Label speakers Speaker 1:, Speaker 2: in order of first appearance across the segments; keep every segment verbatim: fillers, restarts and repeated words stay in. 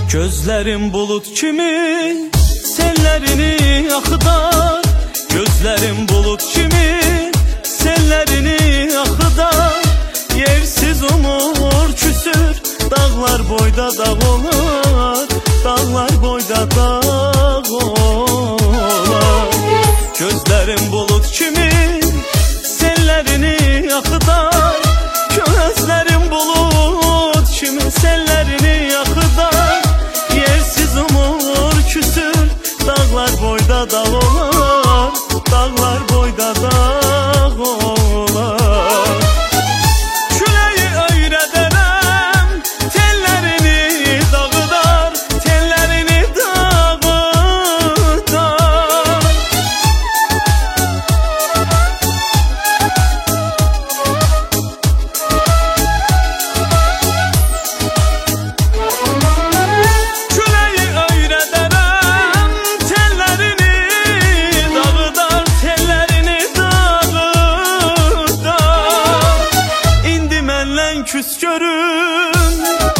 Speaker 1: Gözlerim bulut kimi sellerini akıdar, gözlerim bulut kimi sellerini akıdar. Yersiz umur küsür, dağlar boyda dağ olar, dağlar boyda dağ olar. Gözlerim bulut kimi sellerini akıdar, gözlerim bulut kimi sellerini akıdar. Yersiz umur küsür, dağlar boyda dağ olar, dağlar boyda dağ olar. Küleyi öyrederem, tellerini dağıdar, tellerini dağıdar. Küleyi öyrederem, tellerini dağıdar, tellerini dağıdar. İndi mənlə küs görüm,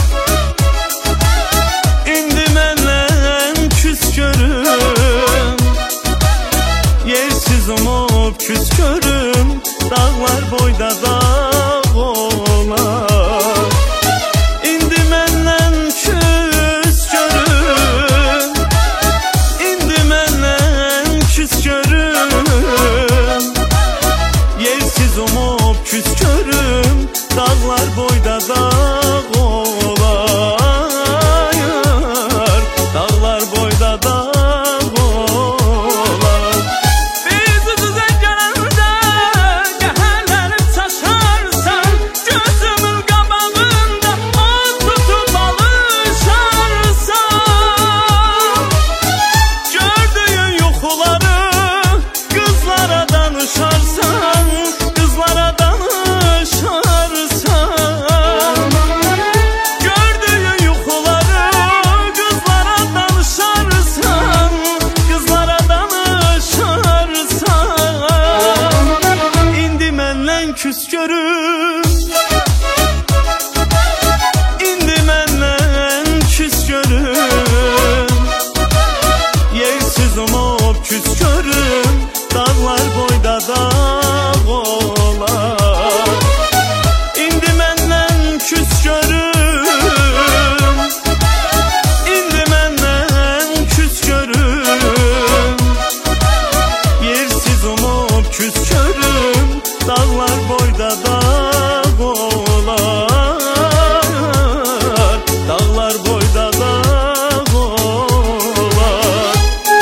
Speaker 1: indi mənlə küs görüm. Yersiz umub küs görüm, dağlar boyda dağ olar. İndi mənlə küs görüm, indi mənlə küs görüm. Yersiz umub küs görüm, dağlar boyda dağ olar, dağlar boyda dağ olar. Biz üzüze gələndə qəhərlərim çaşarsan, gözümün qabağında od tutub alışarsan. Gördüyün yuxuları qızlara danışarsan, qızlara danışarsan. Gördüyün yuxuları qızlara danışarsan, qızlara danışarsan. İndi mənlə küs görüm, indi mənlə küs görüm. Yersiz umub küs görüm, dağlar boyda dağ olar. İndi mənlə küs görüm, indi mənlə küs görüm. Yersiz umub küs görüm, dağlar boyda dağ olar, dağlar boyda dağ olar.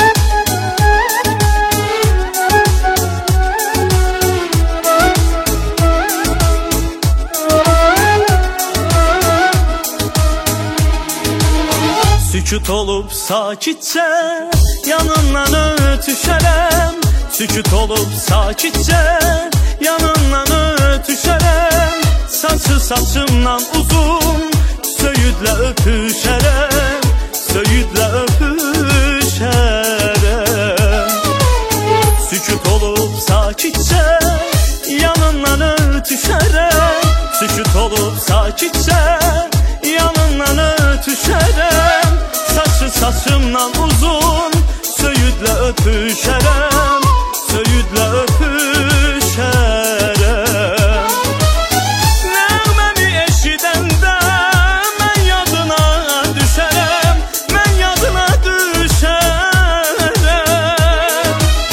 Speaker 1: Sükut olup sakitçe yanından ötüşərəm, sükut olup sakitçe yanından ötüşərəm. Saçı saçımdan uzun, söyüdlə öpüşərəm, söyüdlə öpüşərəm. Sükut olup sakitçe yanından ötüşərəm, sükut olup sakitçe yanından ötüşərəm. Saçı saçımdan uzun, söyüdlə öpüşərəm, söyüdlə öpüşərəm. Nəğməmi eşidəndə mən yadına düşərəm, mən yadına düşərəm.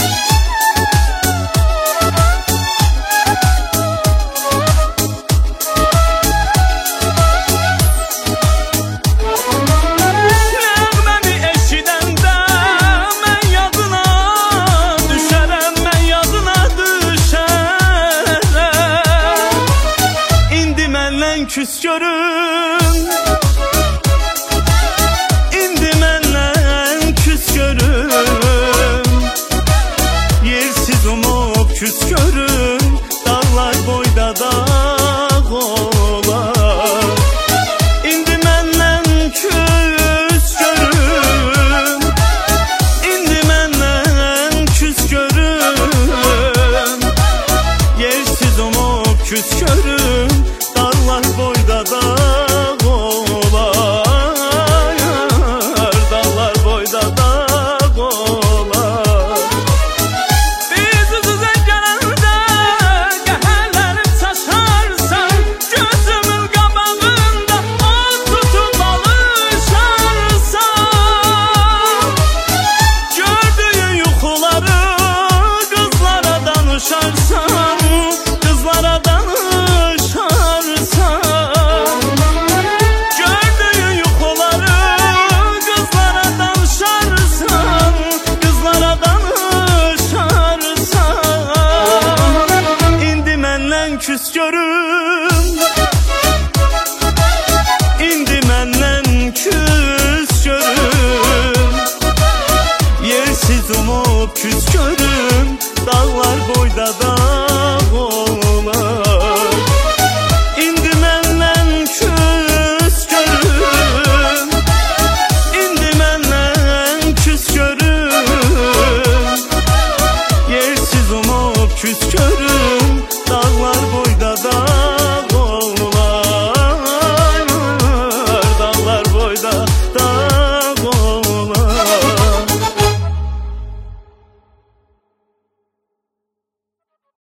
Speaker 1: Nəğməmi eşidəndə mən yadına düşərəm, mən yadına düşərəm. İndi mənlə küs görüm, indi mənlə küs görüm. Yersiz umub küs görüm, dağlar boyda dağ olar. İndi mənlə küs görüm, indi mənlə küs görüm. Yersiz umub küs görüm, dağlar boyda dağ olar. görüm. İndi məndən küs görüm. Yersiz umub küs görüm. Dağlar